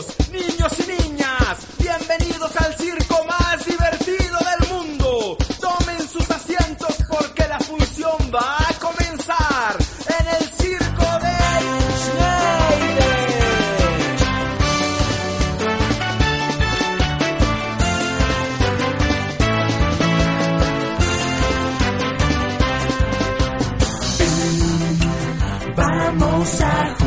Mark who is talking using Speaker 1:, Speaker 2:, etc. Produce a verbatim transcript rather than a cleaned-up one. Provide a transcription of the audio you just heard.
Speaker 1: Caballeros, niños y niñas, bienvenidos al circo más divertido del mundo. Tomen sus asientos porque la función va a comenzar en el circo de Schneider.
Speaker 2: Vamos a